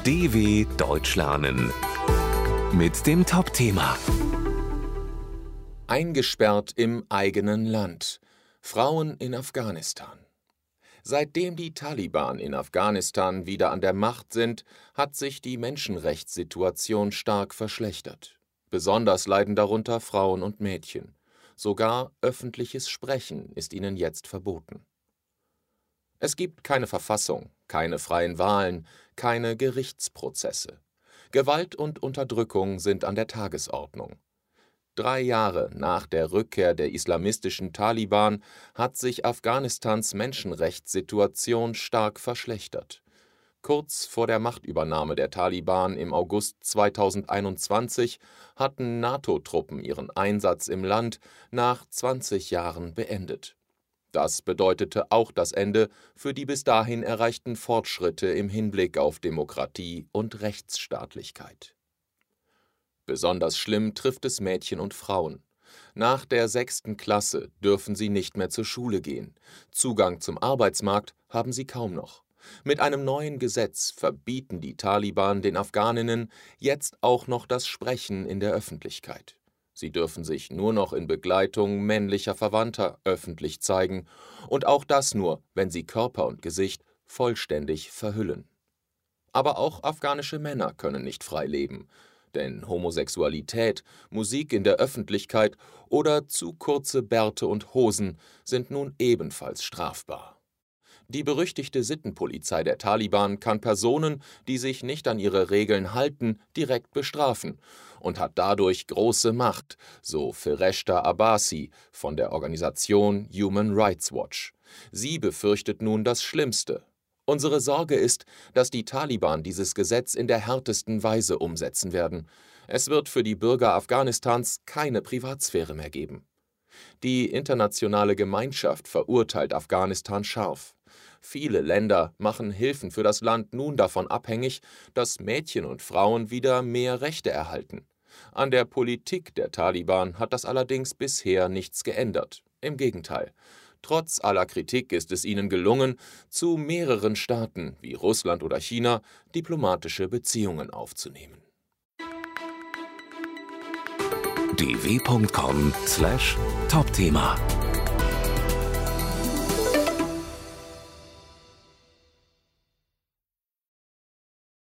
DW Deutsch lernen mit dem Top-Thema Eingesperrt im eigenen Land. Frauen in Afghanistan. Seitdem die Taliban in Afghanistan wieder an der Macht sind, hat sich die Menschenrechtssituation stark verschlechtert. Besonders leiden darunter Frauen und Mädchen. Sogar öffentliches Sprechen ist ihnen jetzt verboten. Es gibt keine Verfassung, keine freien Wahlen, keine Gerichtsprozesse. Gewalt und Unterdrückung sind an der Tagesordnung. 3 Jahre nach der Rückkehr der islamistischen Taliban hat sich Afghanistans Menschenrechtssituation stark verschlechtert. Kurz vor der Machtübernahme der Taliban im August 2021 hatten NATO-Truppen ihren Einsatz im Land nach 20 Jahren beendet. Das bedeutete auch das Ende für die bis dahin erreichten Fortschritte im Hinblick auf Demokratie und Rechtsstaatlichkeit. Besonders schlimm trifft es Mädchen und Frauen. Nach der 6. Klasse dürfen sie nicht mehr zur Schule gehen. Zugang zum Arbeitsmarkt haben sie kaum noch. Mit einem neuen Gesetz verbieten die Taliban den Afghaninnen jetzt auch noch das Sprechen in der Öffentlichkeit. Sie dürfen sich nur noch in Begleitung männlicher Verwandter öffentlich zeigen und auch das nur, wenn sie Körper und Gesicht vollständig verhüllen. Aber auch afghanische Männer können nicht frei leben, denn Homosexualität, Musik in der Öffentlichkeit oder zu kurze Bärte und Hosen sind nun ebenfalls strafbar. Die berüchtigte Sittenpolizei der Taliban kann Personen, die sich nicht an ihre Regeln halten, direkt bestrafen und hat dadurch große Macht, so Fireshta Abbasi von der Organisation Human Rights Watch. Sie befürchtet nun das Schlimmste. Unsere Sorge ist, dass die Taliban dieses Gesetz in der härtesten Weise umsetzen werden. Es wird für die Bürger Afghanistans keine Privatsphäre mehr geben. Die internationale Gemeinschaft verurteilt Afghanistan scharf. Viele Länder machen Hilfen für das Land nun davon abhängig, dass Mädchen und Frauen wieder mehr Rechte erhalten. An der Politik der Taliban hat das allerdings bisher nichts geändert. Im Gegenteil. Trotz aller Kritik ist es ihnen gelungen, zu mehreren Staaten wie Russland oder China diplomatische Beziehungen aufzunehmen. dw.com/Topthema